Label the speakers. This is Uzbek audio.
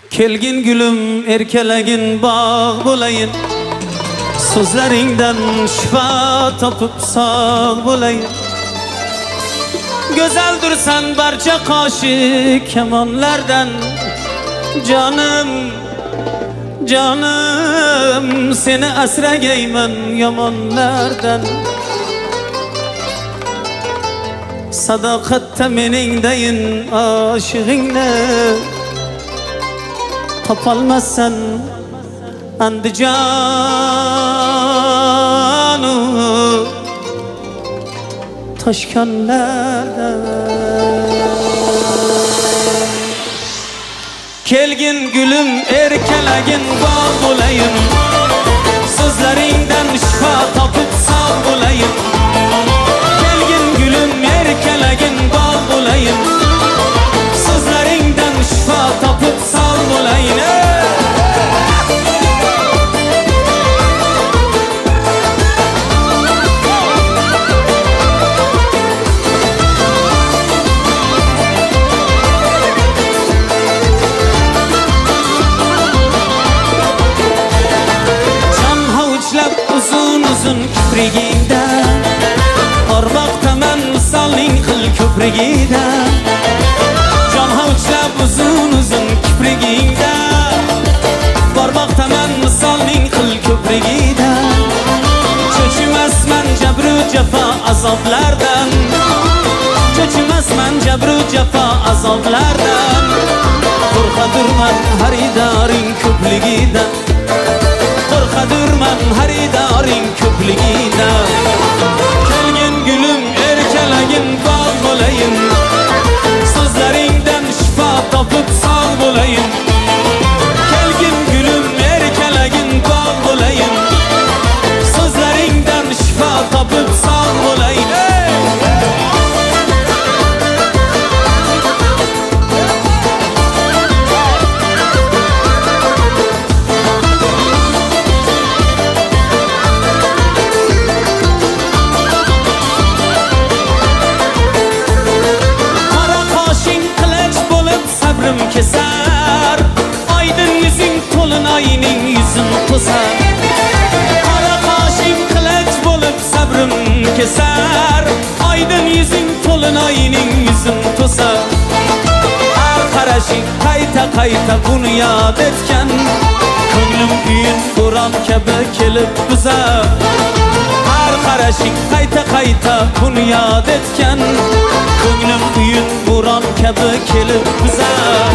Speaker 1: Kelgin gülüm erkelegin bağ bulayın, sözlerinden şifa tapıp sağ bulayın. Güzeldirsen barça kaşı kemanlardan, canım, canım seni esregeymen yamanlardan. Sadakatte mening deyin aşığınla, tapalmazsan Andijanı taşkanlarda. Kelgin gülüm erkelegin bağ bulayım, sözlerinden şifa tapıp sağ bulayım. Kelgin gülüm erkelegin bağ bulayım, sözlerinden şifa tapıp sağ bulayım. Uzun kiprigida, ormoqdaman misolning qil ko'prigida. Jon havuchlab uzun kiprigida, bormoqdaman misolning qil ko'prigida. Cho'chimasman jabru jafo azoblardan, cho'chimasman jabru jafo azoblardan. Qo'rqadurman xaridoring ko'pligidan, qo'rqadurman xaridoring ko'pligidan. Kelgin gülüm erkelegin bağ bulayım, sözleringden şifa tapıp sağ bulayım. Kelgin gülüm erkelegin bağ bulayım, sözleringden şifa tapıp sağ bulayım. Keser, aydın yüzün tolunayning yüzün to'sar. Qora qoshing qilich bo'lib sabrim kesar, aydın yüzün tolunayning yüzün to'sar. Har qarashing qayta qayta buni yod etgan, ko'nglim uyin bo'ron kabi kelib buzar. Har qarashing qayta qayta buni yod etgan, ko'nglim uyin bo'ron kabi kelib buzar.